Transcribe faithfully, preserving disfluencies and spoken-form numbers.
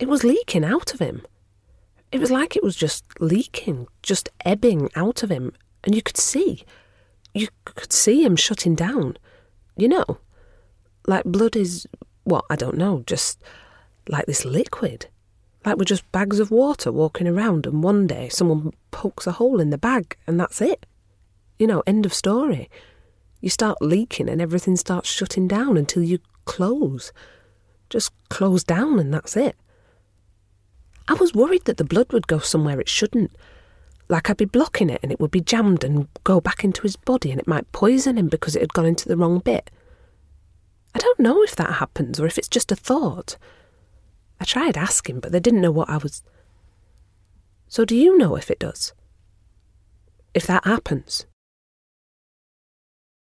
it was leaking out of him. It was like it was just leaking, just ebbing out of him. And you could see, you could see him shutting down. You know, like blood is, what, I don't know, just like this liquid. Like we're just bags of water walking around, and one day someone pokes a hole in the bag and that's it. You know, end of story. You start leaking and everything starts shutting down until you close. Just close down and that's it. I was worried that the blood would go somewhere it shouldn't. Like I'd be blocking it and it would be jammed and go back into his body and it might poison him because it had gone into the wrong bit. I don't know if that happens or if it's just a thought. I tried asking, but they didn't know what I was... So do you know if it does? If that happens?